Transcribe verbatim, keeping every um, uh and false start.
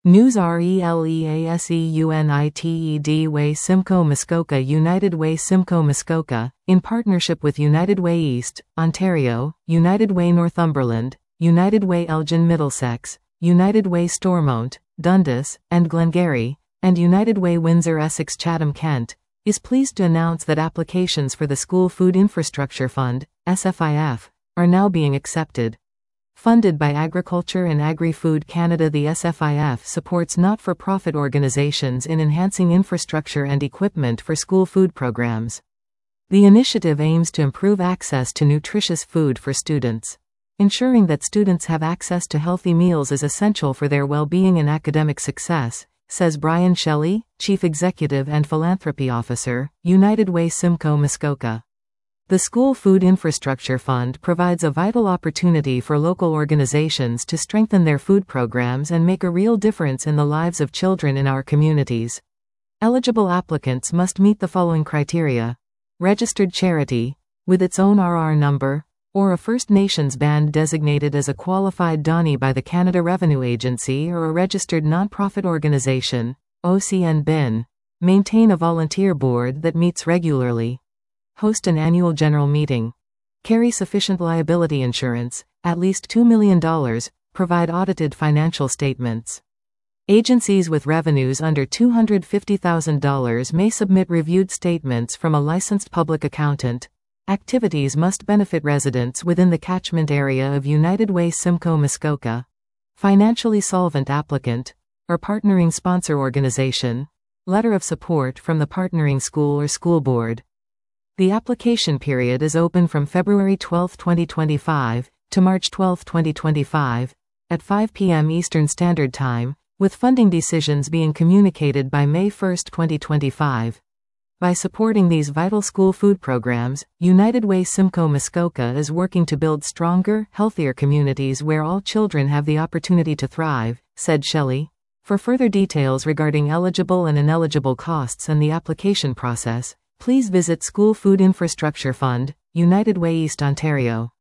News Releaseunited Way Simcoe Muskoka United Way Simcoe Muskoka, in partnership with United Way East, Ontario, United Way Northumberland, United Way Elgin Middlesex, United Way Stormont, Dundas, and Glengarry, and United Way Windsor Essex Chatham Kent, is pleased to announce that applications for the School Food Infrastructure Fund, S F I F, are now being accepted. Funded by Agriculture and Agri-Food Canada, the S F I F supports not-for-profit organizations in enhancing infrastructure and equipment for school food programs. The initiative aims to improve access to nutritious food for students. Ensuring that students have access to healthy meals is essential for their well-being and academic success, says Brian Shelley, Chief Executive and Philanthropy Officer, United Way Simcoe Muskoka. The School Food Infrastructure Fund provides a vital opportunity for local organizations to strengthen their food programs and make a real difference in the lives of children in our communities. Eligible applicants must meet the following criteria: registered charity, with its own R R number, or a First Nations band designated as a qualified donee by the Canada Revenue Agency, or a registered nonprofit organization, O C N B I N, maintain a volunteer board that meets regularly, host an annual general meeting, carry sufficient liability insurance, at least two million dollars, provide audited financial statements. Agencies with revenues under two hundred fifty thousand dollars may submit reviewed statements from a licensed public accountant. Activities must benefit residents within the catchment area of United Way Simcoe Muskoka. Financially solvent applicant, or partnering sponsor organization. Letter of support from the partnering school or school board. The application period is open from February twelfth, twenty twenty-five, to March twelfth, twenty twenty-five, at five p m Eastern Standard Time, with funding decisions being communicated by May first, twenty twenty-five. By supporting these vital school food programs, United Way Simcoe Muskoka is working to build stronger, healthier communities where all children have the opportunity to thrive, said Shelley. For further details regarding eligible and ineligible costs and the application process, please visit School Food Infrastructure Fund, United Way East Ontario.